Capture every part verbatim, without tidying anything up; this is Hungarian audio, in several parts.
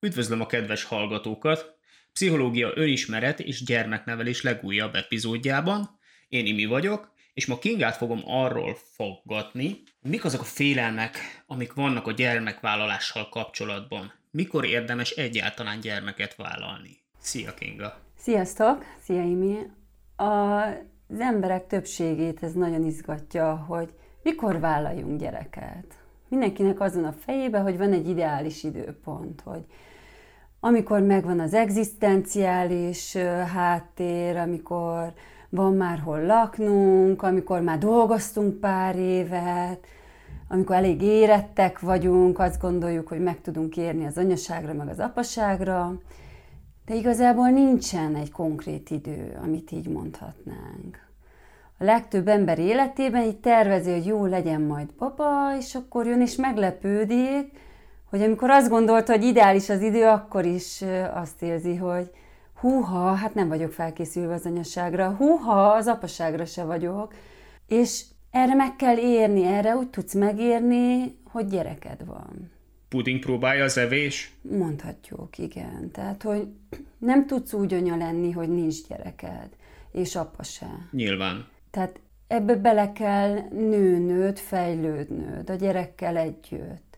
Üdvözlöm a kedves hallgatókat! Pszichológia önismeret és gyermeknevelés legújabb epizódjában. Én Imi vagyok, és ma Kingát fogom arról foggatni, mik azok a félelmek, amik vannak a gyermekvállalással kapcsolatban. Mikor érdemes egyáltalán gyermeket vállalni? Szia, Kinga! Sziasztok! Szia, Imi! Az emberek többségét ez nagyon izgatja, hogy mikor vállaljunk gyereket. Mindenkinek azon a fejébe, hogy van egy ideális időpont, hogy amikor megvan az egzisztenciális háttér, amikor van már hol laknunk, amikor már dolgoztunk pár évet, amikor elég érettek vagyunk, azt gondoljuk, hogy meg tudunk érni az anyaságra, meg az apaságra, de igazából nincsen egy konkrét idő, amit így mondhatnánk. A legtöbb ember életében így tervezi, hogy jó, legyen majd papa, és akkor jön és meglepődik, hogy amikor azt gondolta, hogy ideális az idő, akkor is azt érzi, hogy húha, hát nem vagyok felkészülve az anyaságra, húha, az apaságra se vagyok, és erre meg kell érni, erre úgy tudsz megérni, hogy gyereked van. Puding próbálja az evés? Mondhatjuk, igen. Tehát, hogy nem tudsz úgy anya lenni, hogy nincs gyereked, és apa se. Nyilván. Tehát ebbe bele kell nőnöd, fejlődnöd, a gyerekkel együtt.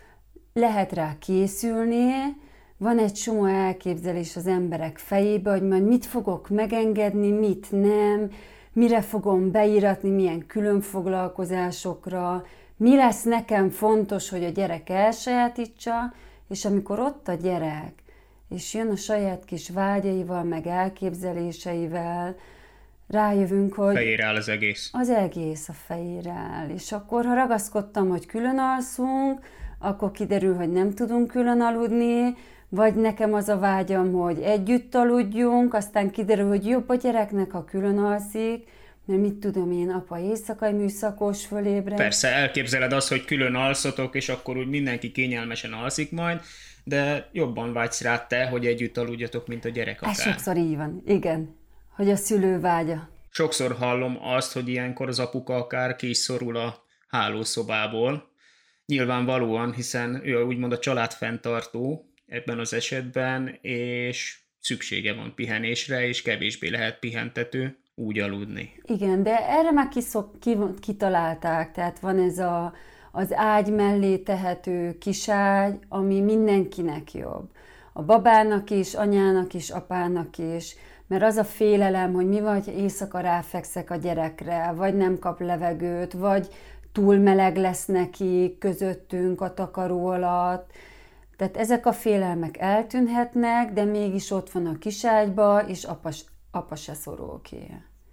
Lehet rá készülni, van egy csomó elképzelés az emberek fejébe, hogy majd mit fogok megengedni, mit nem, mire fogom beíratni, milyen különfoglalkozásokra, mi lesz nekem fontos, hogy a gyerek elsajátítsa, és amikor ott a gyerek, és jön a saját kis vágyaival, meg elképzeléseivel, rájövünk, hogy... Fejére áll az egész. Az egész a fejére áll. És akkor, ha ragaszkodtam, hogy külön alszunk, akkor kiderül, hogy nem tudunk külön aludni, vagy nekem az a vágyam, hogy együtt aludjunk, aztán kiderül, hogy jobb a gyereknek, ha külön alszik, mert mit tudom én, apa éjszakai műszakos fölébred. Persze, elképzeled azt, hogy külön alszotok, és akkor úgy mindenki kényelmesen alszik majd, de jobban vágysz rá te, hogy együtt aludjatok, mint a gyerek akár. Ez sokszor így van, igen, hogy a szülő vágya. Sokszor hallom azt, hogy ilyenkor az apuka akár ki is szorul a hálószobából. Nyilvánvalóan, hiszen ő úgymond a családfenntartó ebben az esetben, és szüksége van pihenésre, és kevésbé lehet pihentető úgy aludni. Igen, de erre már kiszok, ki, kitalálták, tehát van ez a, az ágy mellé tehető kiságy, ami mindenkinek jobb. A babának is, anyának is, apának is, mert az a félelem, hogy mi vagy éjszaka ráfekszek a gyerekre, vagy nem kap levegőt, vagy túl meleg lesz neki közöttünk a takaró alatt. Tehát ezek a félelmek eltűnhetnek, de mégis ott van a kiságyba, és apa, apa se szorul ki.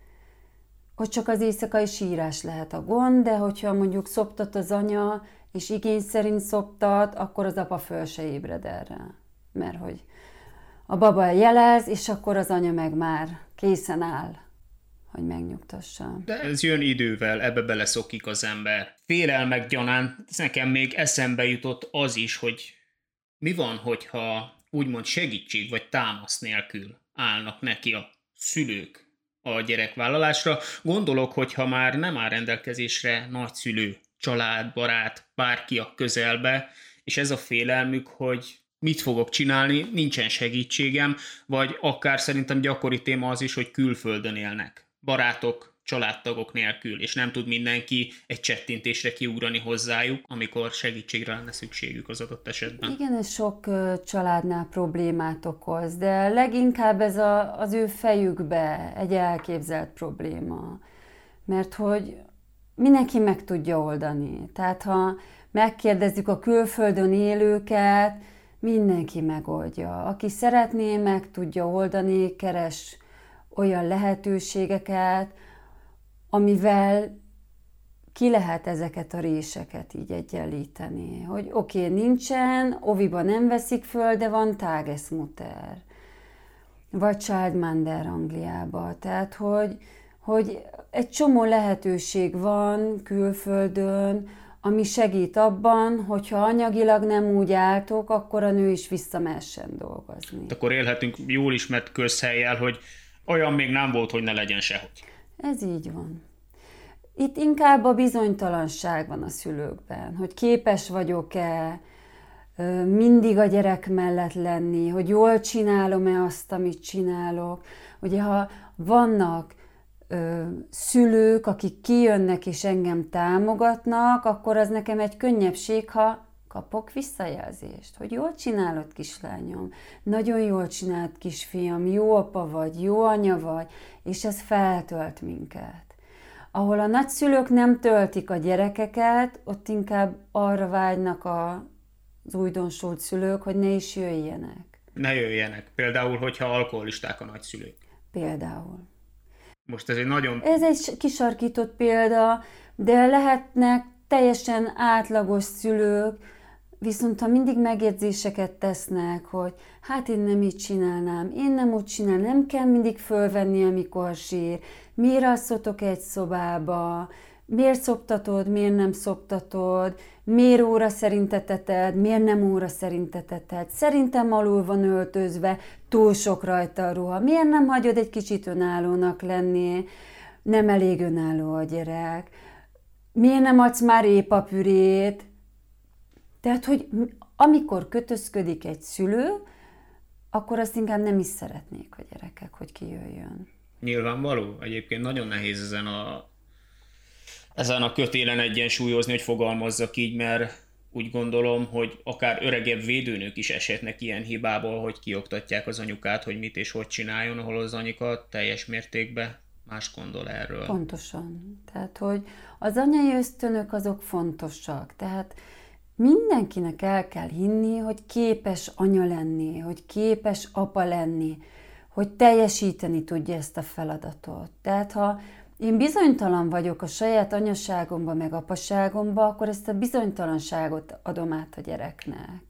Hogy csak az éjszakai sírás lehet a gond, de hogyha mondjuk szoptat az anya, és igény szerint szoptat, akkor az apa föl se ébred erre. Mert hogy a baba jelez, és akkor az anya meg már készen áll, hogy megnyugtassa. De ez jön idővel, ebbe beleszokik az ember. Félelmek gyanánt nekem még eszembe jutott az is, hogy mi van, hogyha úgymond segítség vagy támasz nélkül állnak neki a szülők a gyerekvállalásra. Gondolok, hogyha már nem áll rendelkezésre nagyszülő, család, barát, bárki a közelbe, és ez a félelmük, hogy mit fogok csinálni, nincsen segítségem, vagy akár szerintem gyakori téma az is, hogy külföldön élnek. Barátok, családtagok nélkül, és nem tud mindenki egy csettintésre kiugrani hozzájuk, amikor segítségre lenne szükségük az adott esetben. Igen, ez sok családnál problémát okoz, de leginkább ez a, az ő fejükbe egy elképzelt probléma. Mert hogy mindenki meg tudja oldani. Tehát ha megkérdezzük a külföldön élőket, mindenki megoldja. Aki szeretné, meg tudja oldani, keres olyan lehetőségeket, amivel ki lehet ezeket a réseket így egyenlíteni. Hogy oké, okay, nincsen, oviba nem veszik föl, de van Tagesmutter, vagy Childminder Angliába. Tehát, hogy, hogy egy csomó lehetőség van külföldön, ami segít abban, hogyha anyagilag nem úgy álltok, akkor a nő is visszamehessen dolgozni. Akkor élhetünk jól ismert közhellyel, hogy olyan még nem volt, hogy ne legyen sehogy. Ez így van. Itt inkább a bizonytalanság van a szülőkben, hogy képes vagyok-e mindig a gyerek mellett lenni, hogy jól csinálom-e azt, amit csinálok. Ugye, ha vannak ö, szülők, akik kijönnek és engem támogatnak, akkor az nekem egy könnyebbség, ha kapok visszajelzést, hogy jól csinálod, kislányom, nagyon jól csinált, kisfiam, jó apa vagy, jó anya vagy, és ez feltölt minket. Ahol a nagyszülők nem töltik a gyerekeket, ott inkább arra vágynak a, az újdonsult szülők, hogy ne is jöjjenek. Ne jöjjenek. Például, hogyha alkoholisták a nagyszülők. Például. Most ez egy nagyon... Ez egy kisarkított példa, de lehetnek teljesen átlagos szülők, viszont ha mindig megjegyzéseket tesznek, hogy hát én nem így csinálnám, én nem úgy csinálnám, nem kell mindig fölvenni, amikor sír, miért alszotok egy szobába, miért szoptatod, miért nem szoptatod, miért óra szerint eteted, miért nem óra szerint eteted, szerintem alul van öltözve, túl sok rajta a ruha, miért nem hagyod egy kicsit önállónak lenni, nem elég önálló a gyerek, miért nem adsz már épapürét. Tehát, hogy amikor kötözködik egy szülő, akkor azt inkább nem is szeretnék a gyerekek, hogy kijöjjön. Nyilvánvaló. Egyébként nagyon nehéz ezen a, ezen a kötélen egyensúlyozni, hogy fogalmazzak így, mert úgy gondolom, hogy akár öregebb védőnők is esetnek ilyen hibából, hogy kioktatják az anyukát, hogy mit és hogy csináljon, ahol az anyuka teljes mértékben más gondol erről. Pontosan. Tehát, hogy az anyai ösztönök azok fontosak. Tehát mindenkinek el kell hinni, hogy képes anya lenni, hogy képes apa lenni, hogy teljesíteni tudja ezt a feladatot. Tehát ha én bizonytalan vagyok a saját anyaságomba, meg apaságomba, akkor ezt a bizonytalanságot adom át a gyereknek.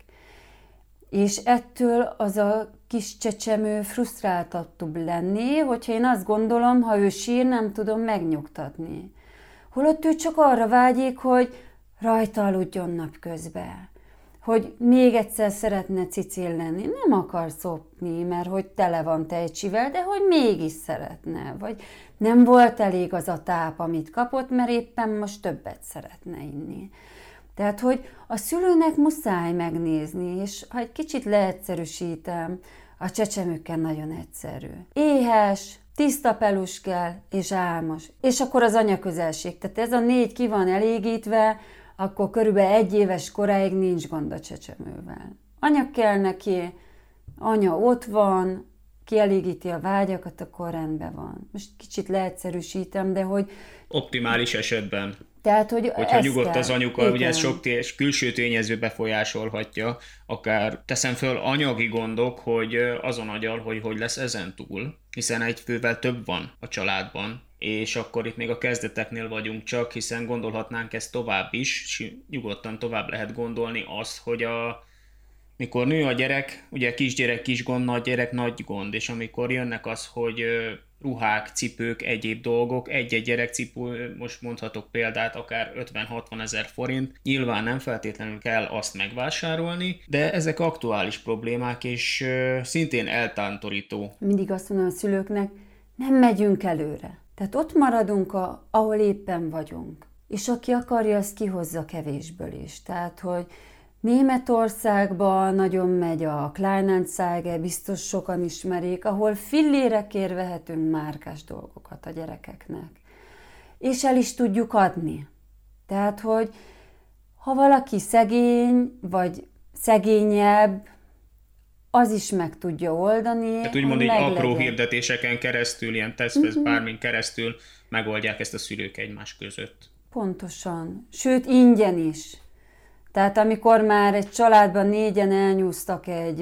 És ettől az a kis csecsemő frusztráltabb tud lenni, hogyha én azt gondolom, ha ő sír, nem tudom megnyugtatni. Holott ő csak arra vágyik, hogy rajta aludjon napközben, hogy még egyszer szeretne cicil lenni, nem akar szopni, mert hogy tele van tejcsivel, de hogy mégis szeretne, vagy nem volt elég az a táp, amit kapott, mert éppen most többet szeretne inni. Tehát, hogy a szülőnek muszáj megnézni, és ha egy kicsit leegyszerűsítem, a csecsemőkkel nagyon egyszerű. Éhes, tiszta pelus kell, és álmos. És akkor az anyaközelség. Tehát ez a négy ki van elégítve, akkor körülbelül egy éves koráig nincs gond a csecsemővel. Anya kell neki, anya ott van, kielégíti a vágyakat, akkor rendben van. Most kicsit leegyszerűsítem, de hogy... Optimális esetben. Tehát, hogy Hogyha nyugodt kell. az anyuka, Igen. ugye ez sok té- külső tényező befolyásolhatja, akár teszem föl anyagi gondok, hogy azon agyal, hogy hogy lesz ezen túl, hiszen egy fővel több van a családban, és akkor itt még a kezdeteknél vagyunk csak, hiszen gondolhatnánk ezt tovább is, nyugodtan tovább lehet gondolni azt, hogy a mikor nő a gyerek, ugye kisgyerek kis gond, nagy gyerek nagy gond, és amikor jönnek az, hogy ruhák, cipők, egyéb dolgok, egy-egy gyerekcipő, most mondhatok példát, akár ötven-hatvan ezer forint, nyilván nem feltétlenül kell azt megvásárolni, de ezek aktuális problémák, és szintén eltántorító. Mindig azt mondom a szülőknek, nem megyünk előre. Tehát ott maradunk, a, ahol éppen vagyunk. És aki akarja, az kihozza kevésből is. Tehát, hogy Németországban nagyon megy a Kleinanzeiger, biztos sokan ismerik, ahol fillérekért vehetünk márkás dolgokat a gyerekeknek. És el is tudjuk adni. Tehát, hogy ha valaki szegény, vagy szegényebb, az is meg tudja oldani. Tehát úgymond így apró hirdetéseken keresztül, ilyen teszthez uh-huh. bármin keresztül megoldják ezt a szülők egymás között. Pontosan. Sőt, ingyen is. Tehát amikor már egy családban négyen elnyúztak egy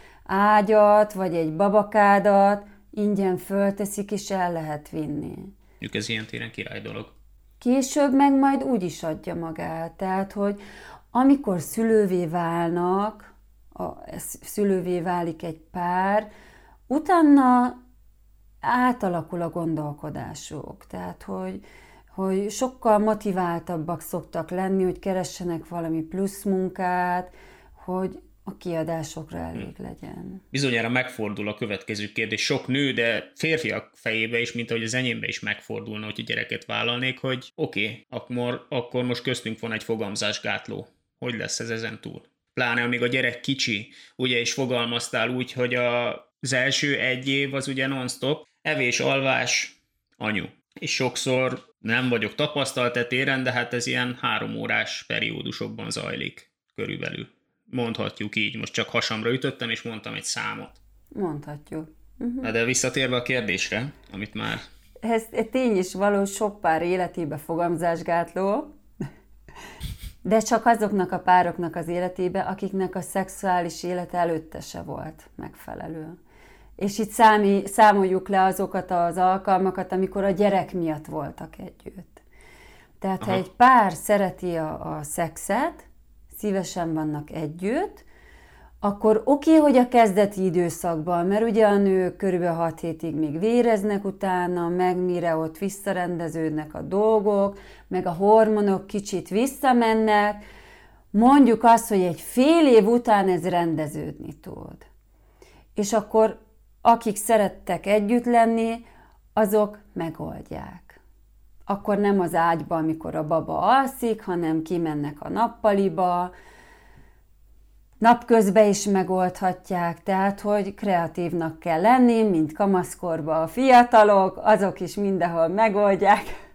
ágyat, vagy egy babakádat, ingyen fölteszik, és el lehet vinni. Mondjuk ez ilyen téren király dolog. Később meg majd úgy is adja magát. Tehát, hogy amikor szülővé válnak, a, szülővé válik egy pár, utána átalakul a gondolkodásuk. Tehát, hogy hogy sokkal motiváltabbak szoktak lenni, hogy keressenek valami plusz munkát, hogy a kiadásokra elég legyen. Bizonyára megfordul a következő kérdés. Sok nő, de férfiak fejébe is, mint ahogy az enyémbe is megfordulna, hogy gyereket vállalnék, hogy oké, okay, akkor, akkor most köztünk van egy fogamzásgátló. Hogy lesz ez ezen túl? pláne amíg a gyerek kicsi, ugye is fogalmaztál úgy, hogy a, az első egy év az ugye non-stop, evés, alvás, anyu. És sokszor nem vagyok tapasztalt e téren, de hát ez ilyen három órás periódusokban zajlik körülbelül. Mondhatjuk így, most csak hasamra ütöttem, és mondtam egy számot. Mondhatjuk. Uh-huh. De visszatérve a kérdésre, amit már... Ez tény is való, sok pár életébe fogamzásgátló, de csak azoknak a pároknak az életébe, akiknek a szexuális élete előtte se volt megfelelő. És itt számi, számoljuk le azokat az alkalmakat, amikor a gyerek miatt voltak együtt. Tehát, aha, ha egy pár szereti a, a szexet, szívesen vannak együtt, akkor oké, okay, hogy a kezdeti időszakban, mert ugye a nők körülbelül hat hétig még véreznek utána, meg mire ott visszarendeződnek a dolgok, meg a hormonok kicsit visszamennek, mondjuk azt, hogy egy fél év után ez rendeződni tud. És akkor akik szerettek együtt lenni, azok megoldják. Akkor nem az ágyba, amikor a baba alszik, hanem kimennek a nappaliba, napközben is megoldhatják, tehát, hogy kreatívnak kell lenni, mint kamaszkorban a fiatalok, azok is mindenhol megoldják.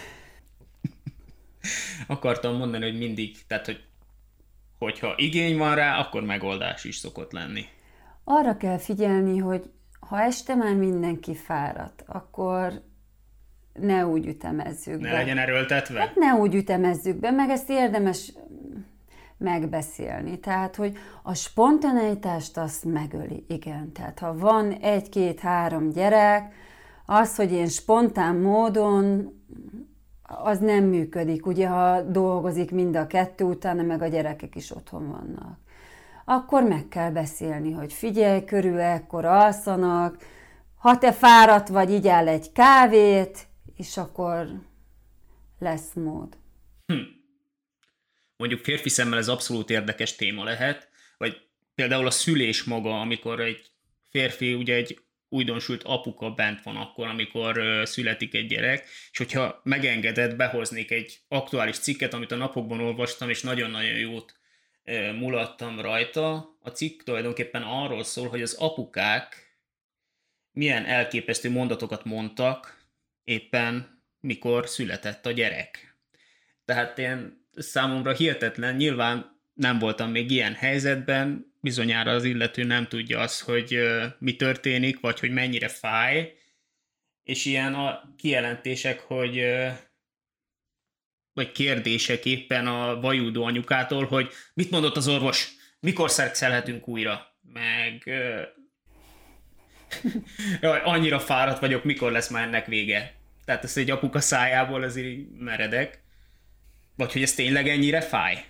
Akartam mondani, hogy mindig, tehát, hogy hogyha igény van rá, akkor megoldás is szokott lenni. Arra kell figyelni, hogy ha este már mindenki fáradt, akkor ne úgy ütemezzük ne be. legyen erőltetve? Hát ne úgy ütemezzük be, meg ezt érdemes megbeszélni. Tehát, hogy a spontaneitást azt megöli, igen. Tehát, ha van egy, két, három gyerek, az, hogy én spontán módon, az nem működik. Ugye, ha dolgozik mind a kettő, utána meg a gyerekek is otthon vannak. Akkor meg kell beszélni, hogy figyelj, körül ekkor alszanak, ha te fáradt vagy, igyál egy kávét, és akkor lesz mód. Hm. Mondjuk férfi szemmel ez abszolút érdekes téma lehet, vagy például a szülés maga, amikor egy férfi, ugye egy újdonsült apuka bent van akkor, amikor uh, születik egy gyerek, és hogyha megengedett, behoznék egy aktuális cikket, amit a napokban olvastam, és nagyon-nagyon jót uh, mulattam rajta. A cikk tulajdonképpen arról szól, hogy az apukák milyen elképesztő mondatokat mondtak éppen, mikor született a gyerek. Tehát én számomra hihetetlen, nyilván nem voltam még ilyen helyzetben, bizonyára az illető nem tudja azt, hogy uh, mi történik, vagy hogy mennyire fáj, és ilyen a kijelentések, hogy uh, vagy kérdések éppen a vajúdó anyukától, hogy mit mondott az orvos, mikor szexelhetünk újra, meg uh, jaj, annyira fáradt vagyok, mikor lesz már ennek vége. Tehát ezt egy apuka szájából azért meredek. Vagy hogy ez tényleg ennyire fáj?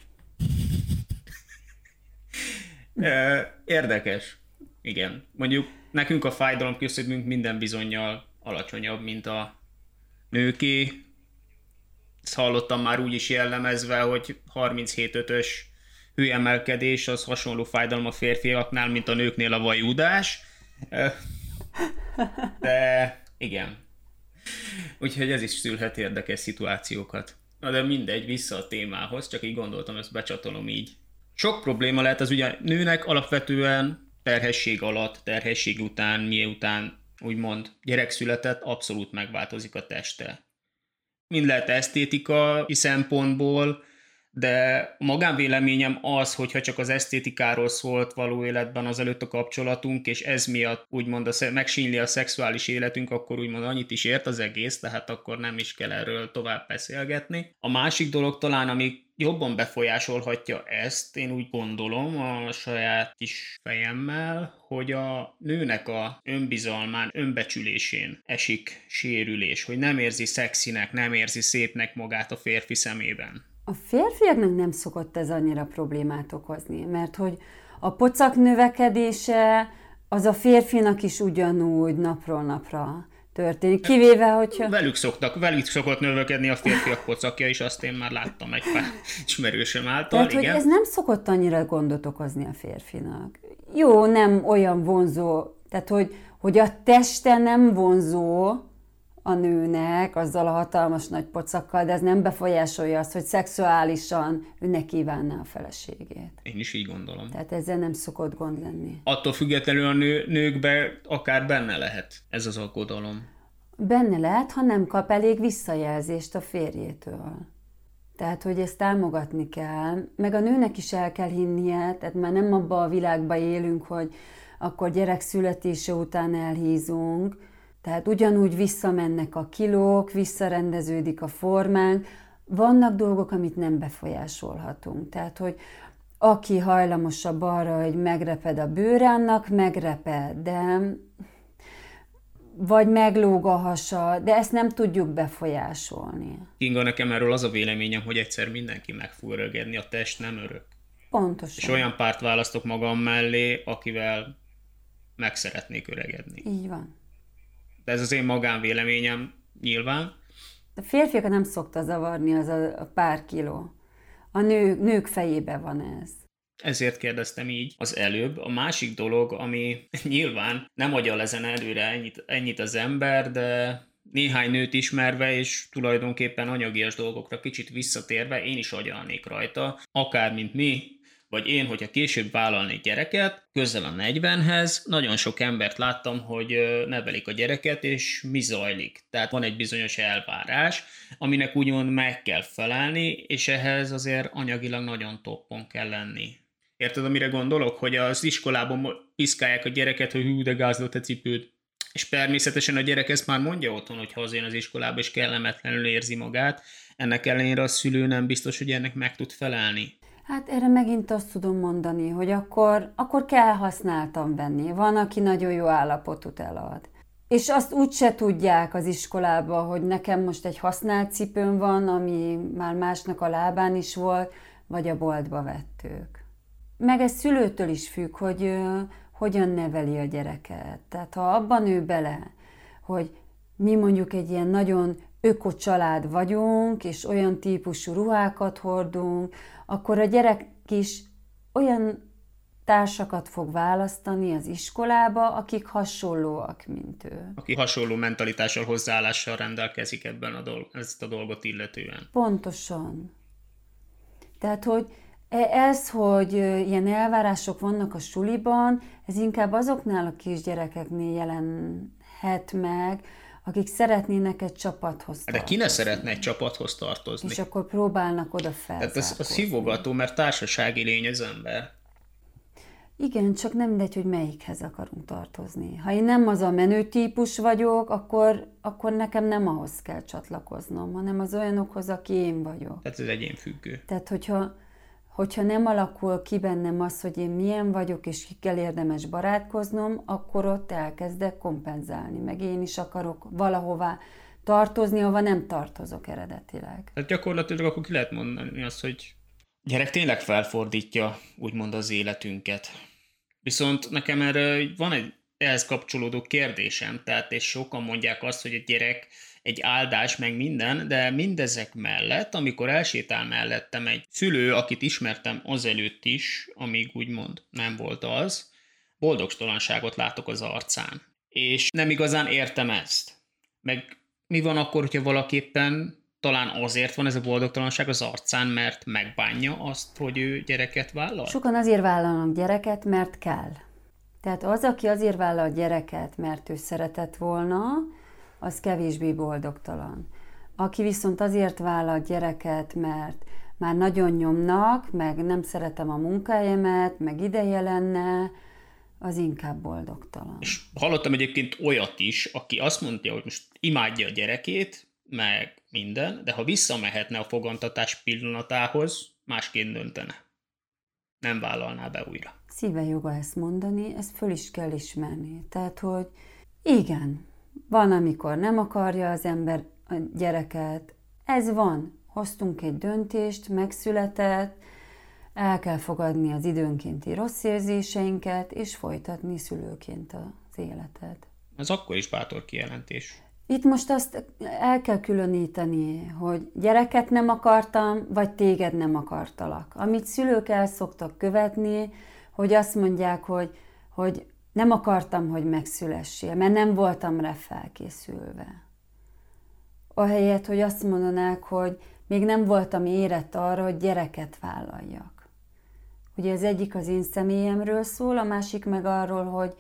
Érdekes. Igen. Mondjuk nekünk a fájdalom küszöbünk minden bizonnyal alacsonyabb, mint a nőké. Ezt hallottam már úgy is jellemezve, hogy harminchét ötös hőemelkedés az hasonló fájdalom a férfiaknál, mint a nőknél a vajúdás. De igen. Úgyhogy ez is szülhet érdekes szituációkat. Na de mindegy, vissza a témához, csak így gondoltam, ezt becsatolom így. Sok probléma lehet az ugye nőnek alapvetően terhesség alatt, terhesség után, miután úgymond gyerek született, abszolút megváltozik a teste. Mind lehet esztétikai szempontból, de a magánvéleményem az, hogyha csak az esztétikáról szólt való életben azelőtt a kapcsolatunk, és ez miatt úgymond a, megsínli a szexuális életünk, akkor úgymond annyit is ért az egész, tehát akkor nem is kell erről tovább beszélgetni. A másik dolog talán, ami jobban befolyásolhatja ezt, én úgy gondolom a saját kis fejemmel, hogy a nőnek a önbizalmán, önbecsülésén esik sérülés, hogy nem érzi szexinek, nem érzi szépnek magát a férfi szemében. A férfiaknak nem szokott ez annyira problémát okozni, mert hogy a pocak növekedése az a férfinak is ugyanúgy napról napra történik, kivéve, hogyha... Velük szoktak, velük szokott növekedni a férfiak pocakja, és azt én már láttam egy pár ismerősöm által. Tehát, igen. hogy ez nem szokott annyira gondot okozni a férfinak. Jó, nem olyan vonzó, tehát, hogy, hogy a teste nem vonzó a nőnek azzal a hatalmas nagy pocakkal, de ez nem befolyásolja azt, hogy szexuálisan ő ne kívánná a feleségét. Én is így gondolom. Tehát ezzel nem szokott gond lenni. Attól függetlenül a nő, nőkbe akár benne lehet ez az aggodalom. Benne lehet, ha nem kap elég visszajelzést a férjétől. Tehát, hogy ezt támogatni kell, meg a nőnek is el kell hinnie, tehát már nem abba a világba élünk, hogy akkor gyerek születése után elhízunk, tehát ugyanúgy visszamennek a kilók, visszarendeződik a formánk, vannak dolgok, amit nem befolyásolhatunk. Tehát, hogy aki hajlamosabb arra, hogy megreped a bőre, annak megreped, de vagy meglóg a hasa, de ezt nem tudjuk befolyásolni. Kinga, nekem erről az a véleményem, hogy egyszer mindenki meg fog öregedni, a test nem örök. Pontosan. És olyan párt választok magam mellé, akivel meg szeretnék öregedni. Így van. De ez az én magánvéleményem nyilván. A férfiakat nem szokta zavarni az a, a pár kiló. A nő, nők fejében van ez. Ezért kérdeztem így az előbb. A másik dolog, ami nyilván nem agyal ezen előre ennyit, ennyit az ember, de néhány nőt ismerve, és tulajdonképpen anyagias dolgokra kicsit visszatérve, én is agyalnék rajta, akár mint mi, vagy én, hogyha később vállalnék gyereket, közel a negyvenhez, nagyon sok embert láttam, hogy nevelik a gyereket, és mi zajlik. Tehát van egy bizonyos elvárás, aminek úgymond meg kell felelni, és ehhez azért anyagilag nagyon toppon kell lenni. Érted, amire gondolok? Hogy az iskolában piszkálják a gyereket, hogy hú, de gázlott a cipőd. És természetesen a gyerek ezt már mondja otthon, hogy hazajön az iskolába, és kellemetlenül érzi magát. Ennek ellenére a szülő nem biztos, hogy ennek meg tud felelni. Hát erre megint azt tudom mondani, hogy akkor, akkor kell használtan venni. Van, aki nagyon jó állapotút elad. És azt úgyse tudják az iskolába, hogy nekem most egy használt cipőm van, ami már másnak a lábán is volt, vagy a boltba vettük. Meg ez szülőtől is függ, hogy uh, hogyan neveli a gyereket. Tehát ha abban nő bele, hogy mi mondjuk egy ilyen nagyon öko család vagyunk, és olyan típusú ruhákat hordunk, akkor a gyerek is olyan társakat fog választani az iskolába, akik hasonlóak, mint ő. Aki hasonló mentalitással, hozzáállással rendelkezik ebben a dolg- ezt a dolgot illetően. Pontosan. Tehát, hogy ez, hogy ilyen elvárások vannak a suliban, ez inkább azoknál a kisgyerekeknél jelenhet meg, akik szeretnének egy csapathoz tartozni. De ki ne szeretne egy csapathoz tartozni? És akkor próbálnak oda felzárkózni. Tehát ez, az hívogató, mert társasági lény az ember. Igen, csak nem mindegy, hogy melyikhez akarunk tartozni. Ha én nem az a menő típus vagyok, akkor, akkor nekem nem ahhoz kell csatlakoznom, hanem az olyanokhoz, aki én vagyok. Tehát ez egyénfüggő. Tehát, hogyha, hogyha nem alakul ki bennem az, hogy én milyen vagyok, és kikkel érdemes barátkoznom, akkor ott elkezdek kompenzálni, meg én is akarok valahová tartozni, ahova nem tartozok eredetileg. Tehát gyakorlatilag akkor ki lehet mondani azt, hogy gyerek tényleg felfordítja úgymond az életünket. Viszont nekem erre van egy ehhez kapcsolódó kérdésem, tehát és sokan mondják azt, hogy a gyerek egy áldás, meg minden, de mindezek mellett, amikor elsétál mellettem egy szülő, akit ismertem azelőtt is, amíg úgymond nem volt az, boldogtalanságot látok az arcán. És nem igazán értem ezt. Meg mi van akkor, hogyha valaképpen talán azért van ez a boldogtalanság az arcán, mert megbánja azt, hogy ő gyereket vállal? Sokan azért vállalnak gyereket, mert kell. Tehát az, aki azért vállal gyereket, mert ő szeretett volna, az kevésbé boldogtalan. Aki viszont azért vállal gyereket, mert már nagyon nyomnak, meg nem szeretem a munkájemet, meg ideje lenne, az inkább boldogtalan. És hallottam egyébként olyat is, aki azt mondja, hogy most imádja a gyerekét, meg minden, de ha visszamehetne a fogantatás pillanatához, másként döntene. Nem vállalná be újra. Szíve joga ezt mondani, ezt föl is kell ismerni. Tehát, hogy igen, van, amikor nem akarja az ember a gyereket. Ez van. Hoztunk egy döntést, megszületett, el kell fogadni az időnkénti rossz érzéseinket, és folytatni szülőként az életet. Ez akkor is bátor kijelentés. Itt most azt el kell különíteni, hogy gyereket nem akartam, vagy téged nem akartalak. Amit szülők el szoktak követni, hogy azt mondják, hogy, hogy nem akartam, hogy megszülessél, mert nem voltam rá felkészülve. ahelyett, hogy azt mondanák, hogy még nem voltam érett arra, hogy gyereket vállaljak. Ugye az egyik az én személyemről szól, a másik meg arról, hogy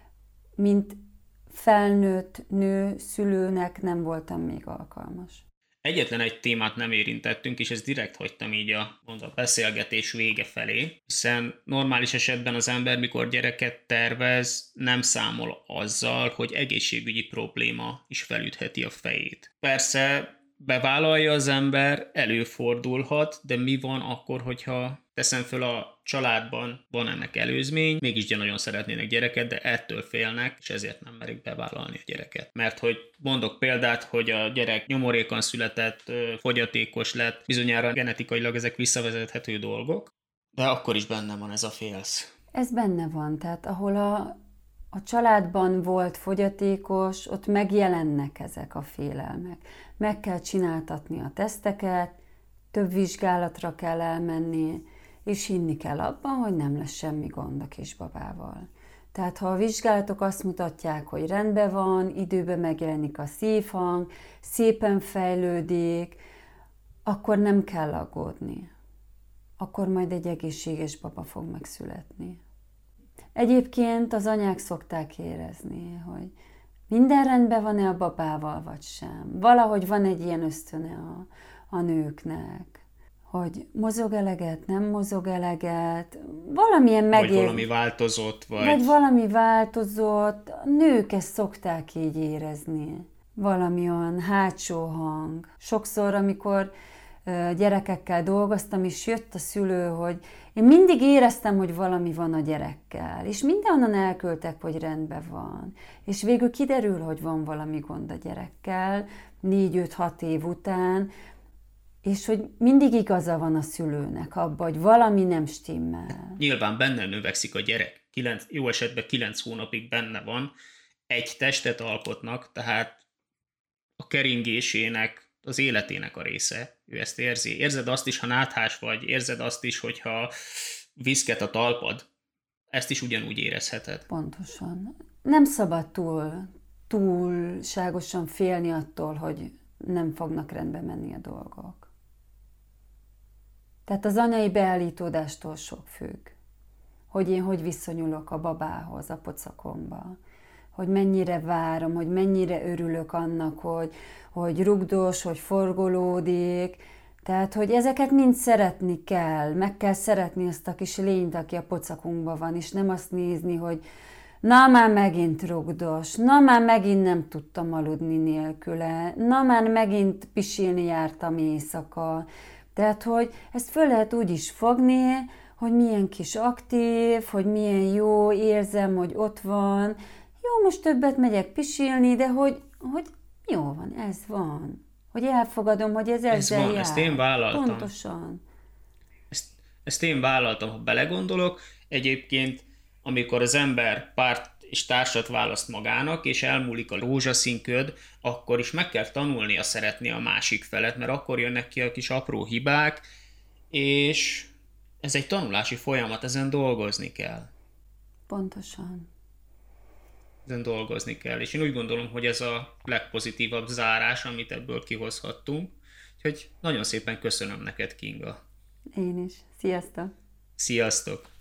mint felnőtt nő, szülőnek nem voltam még alkalmas. Egyetlen egy témát nem érintettünk, és ezt direkt hagytam így a, a beszélgetés vége felé, hiszen normális esetben az ember, mikor gyereket tervez, nem számol azzal, hogy egészségügyi probléma is felütheti a fejét. Persze bevállalja az ember, előfordulhat, de mi van akkor, hogyha teszem föl a családban van ennek előzmény, mégis nagyon szeretnének gyereket, de ettől félnek, és ezért nem merik bevállalni a gyereket. Mert hogy mondok példát, hogy a gyerek nyomorékan született, fogyatékos lett, bizonyára genetikailag ezek visszavezethető dolgok, de akkor is benne van ez a félsz. Ez benne van, tehát ahol a, a családban volt fogyatékos, ott megjelennek ezek a félelmek. Meg kell csináltatni a teszteket, több vizsgálatra kell elmenni, és hinni kell abban, hogy nem lesz semmi gond a kisbabával. Tehát ha a vizsgálatok azt mutatják, hogy rendben van, időben megjelenik a szívhang, szépen fejlődik, akkor nem kell aggódni. Akkor majd egy egészséges baba fog megszületni. Egyébként az anyák szokták érezni, hogy minden rendben van-e a babával, vagy sem. Valahogy van egy ilyen ösztöne a, a nőknek, hogy mozog eleget, nem mozog eleget, valamilyen megér... Vagy valami változott, vagy... Vagy valami változott, a nők ezt szokták így érezni. Valami olyan hátsó hang. Sokszor, amikor gyerekekkel dolgoztam, és jött a szülő, hogy én mindig éreztem, hogy valami van a gyerekkel, és mindenhonnan elküldtek, hogy rendben van. És végül kiderül, hogy van valami gond a gyerekkel, négy-öt-hat év után, és hogy mindig igaza van a szülőnek abban, hogy valami nem stimmel. Nyilván benne növekszik a gyerek. Kilenc, jó esetben kilenc hónapig benne van. Egy testet alkotnak, tehát a keringésének, az életének a része. Ő ezt érzi. Érzed azt is, ha náthás vagy, érzed azt is, hogyha viszket a talpad. Ezt is ugyanúgy érezheted. Pontosan. Nem szabad túl, túlságosan félni attól, hogy nem fognak rendbe menni a dolgok. Tehát az anyai beállítódástól sok függ. Hogy én hogy viszonyulok a babához, a pocakomba. Hogy mennyire várom, hogy mennyire örülök annak, hogy, hogy rugdos, hogy forgolódik. Tehát, hogy ezeket mind szeretni kell. Meg kell szeretni azt a kis lényt, aki a pocakunkban van, és nem azt nézni, hogy na már megint rugdos, na már megint nem tudtam aludni nélküle, na már megint pisilni jártam éjszaka. Tehát, hogy ezt föl lehet úgy is fogni, hogy milyen kis aktív, hogy milyen jó, érzem, hogy ott van. Jó, most többet megyek pisilni, de hogy, hogy jó van, ez van. Hogy elfogadom, hogy ez, ez ezzel van, jár. Ezt én vállaltam. Pontosan. Ezt, ezt én vállaltam, ha belegondolok. Egyébként, amikor az ember párt és társat választ magának, és elmúlik a rózsaszínköd, akkor is meg kell tanulnia szeretni a másik felet, mert akkor jönnek ki a kis apró hibák, és ez egy tanulási folyamat, ezen dolgozni kell. Pontosan. Ezen dolgozni kell, és én úgy gondolom, hogy ez a legpozitívabb zárás, amit ebből kihozhattunk. Úgyhogy nagyon szépen köszönöm neked, Kinga. Én is. Sziasztok! Sziasztok!